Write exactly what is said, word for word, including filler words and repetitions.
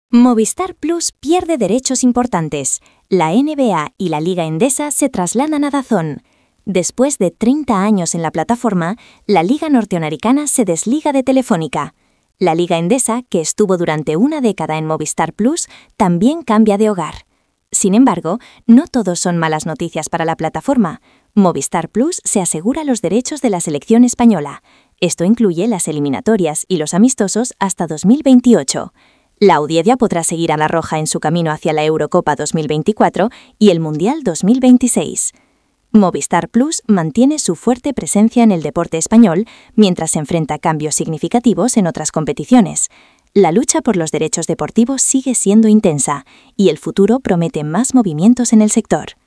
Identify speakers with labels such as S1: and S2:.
S1: Movistar Plus pierde derechos importantes. La N B A y la Liga Endesa se trasladan a DAZN. Después de treinta años en la plataforma, la Liga Norteamericana se desliga de Telefónica. La Liga Endesa, que estuvo durante una década en Movistar Plus, también cambia de hogar. Sin embargo, no todos son malas noticias para la plataforma. Movistar Plus se asegura los derechos de la selección española. Esto incluye las eliminatorias y los amistosos hasta dos mil veintiocho. La audiencia podrá seguir a la Roja en su camino hacia la Eurocopa dos mil veinticuatro y el Mundial dos mil veintiséis. Movistar Plus mantiene su fuerte presencia en el deporte español mientras se enfrenta cambios significativos en otras competiciones. La lucha por los derechos deportivos sigue siendo intensa y el futuro promete más movimientos en el sector.